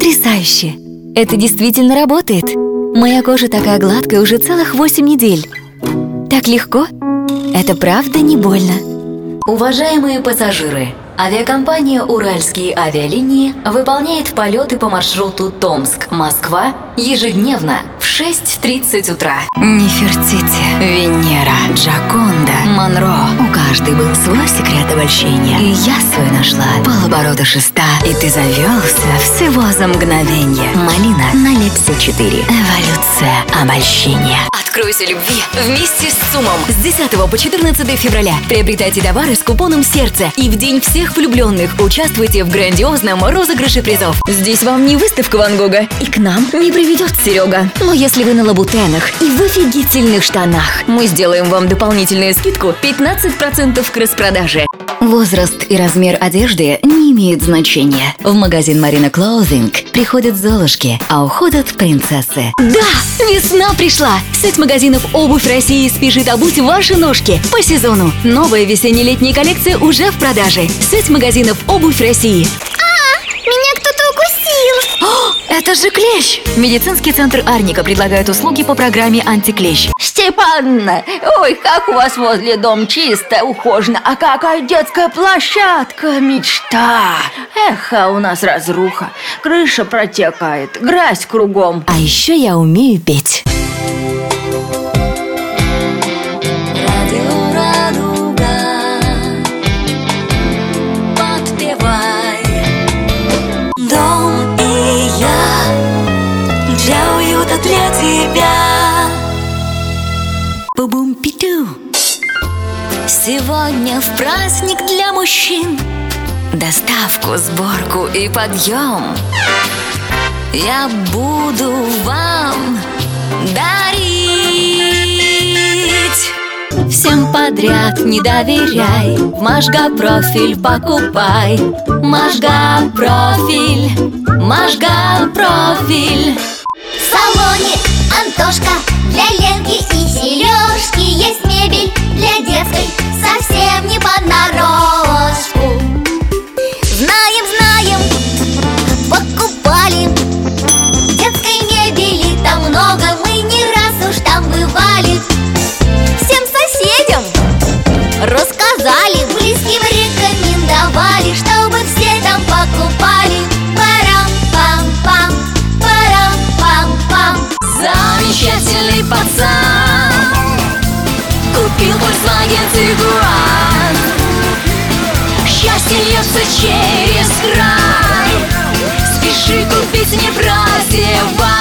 Потрясающе! Это действительно работает. Моя кожа такая гладкая уже целых 8 недель. Так легко. Это правда не больно. Уважаемые пассажиры, авиакомпания «Уральские авиалинии» выполняет полеты по маршруту Томск-Москва ежедневно в 6:30 утра. Нефертити, Венера, Джаконда, Монро. У каждой был свой секрет обольщения. И я свой нашла. Полоборота шеста, и ты завелся всего за мгновенье. Малина на Лепсе 4. Эволюция обольщения. Откройся любви вместе с ЦУМом. С 10 по 14 февраля приобретайте товары с купоном «Сердце». И в День всех влюбленных участвуйте в грандиозном розыгрыше призов. Здесь вам не выставка Ван Гога. И к нам не приведет Серега. Но если вы на лабутенах и в офигительных штанах, мы сделаем вам дополнительную скидку 15% к распродаже. Возраст и размер одежды не имеют значения. В магазин Marina Clothing приходят золушки, а уходят принцессы. Да, весна пришла! Сеть магазинов «Обувь России» спешит обуть ваши ножки по сезону. Новая весенне-летняя коллекция уже в продаже. Сеть магазинов «Обувь России». Меня кто-то укусил. О, это же клещ! Медицинский центр Арника предлагает услуги по программе «Антиклещ». Степановна, ой, как у вас возле дома чисто, ухожено, а какая детская площадка, мечта. Эх, а у нас разруха, крыша протекает, грязь кругом. А еще я умею петь. Дом и я для уюта, для тебя. Бу-бум-пи-ту. Сегодня в праздник для мужчин доставку, сборку и подъем я буду вам дарить. Всем подряд не доверяй, в Можга профиль покупай. Можга профиль, Можга профиль. В салоне Антошка для Ленки и Сережки есть мебель для детской, совсем не понарошку. Знаем, знаем, покупали. Детской мебели там много, мы не раз уж там бывали. Всем соседям рассказали, близким рекомендовали, чтобы все там покупали. Парам-пам-пам, парам-пам-пам. Замечательный пацан купил Volkswagen Tiguan. Счастье льется через край, спеши купить, не прозевай.